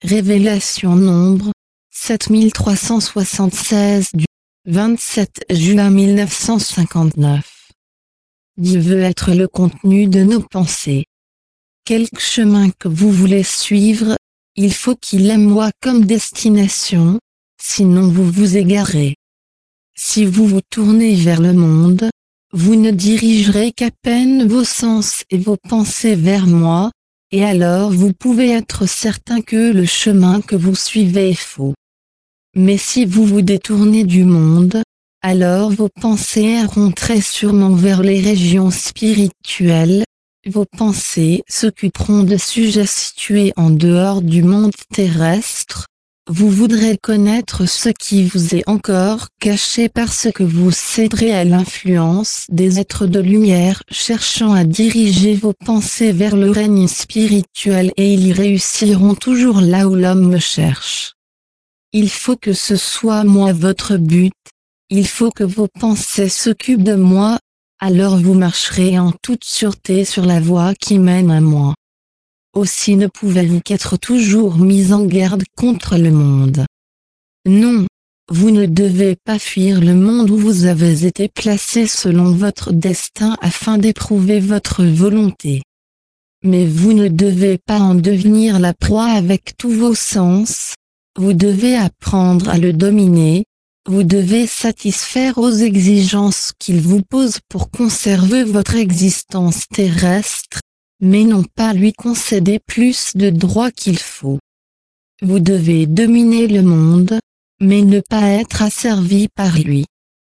Révélation nombre 7376 du 27 juin 1959. Dieu veut être le contenu de nos pensées. Quelque chemin que vous voulez suivre, il faut qu'il ait moi comme destination, sinon vous vous égarez. Si vous vous tournez vers le monde, vous ne dirigerez qu'à peine vos sens et vos pensées vers moi, et alors vous pouvez être certain que le chemin que vous suivez est faux. Mais si vous vous détournez du monde, alors vos pensées iront très sûrement vers les régions spirituelles, vos pensées s'occuperont de sujets situés en dehors du monde terrestre. Vous voudrez connaître ce qui vous est encore caché parce que vous céderez à l'influence des êtres de lumière cherchant à diriger vos pensées vers le règne spirituel et ils y réussiront toujours là où l'homme me cherche. Il faut que ce soit moi votre but, il faut que vos pensées s'occupent de moi, alors vous marcherez en toute sûreté sur la voie qui mène à moi. Aussi ne pouvez-vous qu'être toujours mis en garde contre le monde. Non, vous ne devez pas fuir le monde où vous avez été placé selon votre destin afin d'éprouver votre volonté. Mais vous ne devez pas en devenir la proie avec tous vos sens, vous devez apprendre à le dominer, vous devez satisfaire aux exigences qu'il vous pose pour conserver votre existence terrestre, mais non pas lui concéder plus de droits qu'il faut. Vous devez dominer le monde, mais ne pas être asservi par lui.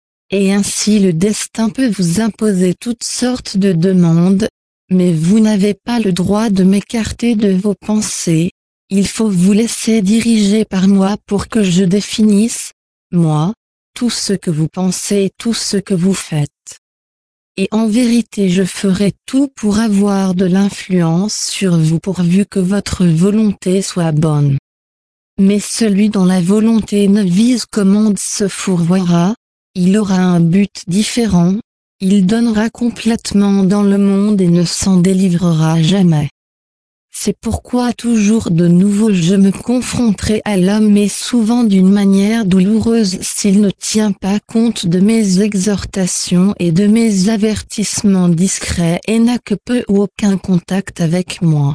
Et ainsi le destin peut vous imposer toutes sortes de demandes, mais vous n'avez pas le droit de m'écarter de vos pensées, il faut vous laisser diriger par moi pour que je définisse, moi, tout ce que vous pensez et tout ce que vous faites. Et en vérité je ferai tout pour avoir de l'influence sur vous pourvu que votre volonté soit bonne. Mais celui dont la volonté ne vise qu'au monde se fourvoiera, il aura un but différent, il donnera complètement dans le monde et ne s'en délivrera jamais. C'est pourquoi toujours de nouveau je me confronterai à l'homme et souvent d'une manière douloureuse s'il ne tient pas compte de mes exhortations et de mes avertissements discrets et n'a que peu ou aucun contact avec moi.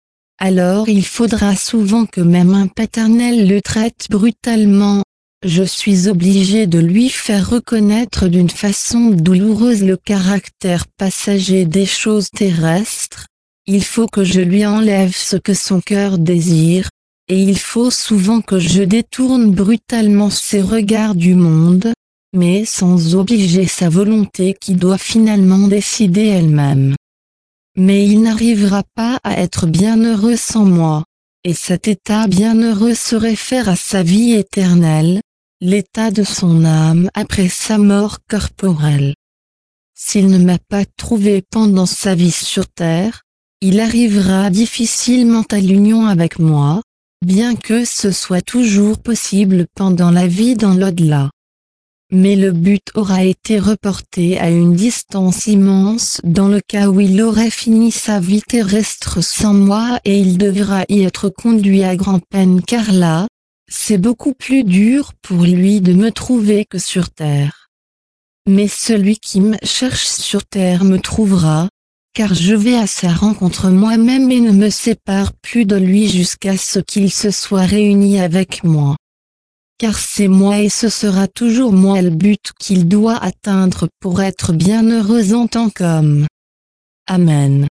Alors il faudra souvent que même un paternel le traite brutalement, je suis obligé de lui faire reconnaître d'une façon douloureuse le caractère passager des choses terrestres. Il faut que je lui enlève ce que son cœur désire, et il faut souvent que je détourne brutalement ses regards du monde, mais sans obliger sa volonté qui doit finalement décider elle-même. Mais il n'arrivera pas à être bienheureux sans moi, et cet état bienheureux se réfère à sa vie éternelle, l'état de son âme après sa mort corporelle. S'il ne m'a pas trouvé pendant sa vie sur terre, il arrivera difficilement à l'union avec moi, bien que ce soit toujours possible pendant la vie dans l'au-delà. Mais le but aura été reporté à une distance immense dans le cas où il aurait fini sa vie terrestre sans moi et il devra y être conduit à grand-peine car là, c'est beaucoup plus dur pour lui de me trouver que sur terre. Mais celui qui me cherche sur terre me trouvera, car je vais à sa rencontre moi-même et ne me sépare plus de lui jusqu'à ce qu'il se soit réuni avec moi. Car c'est moi et ce sera toujours moi le but qu'il doit atteindre pour être bienheureux en tant qu'homme. Amen.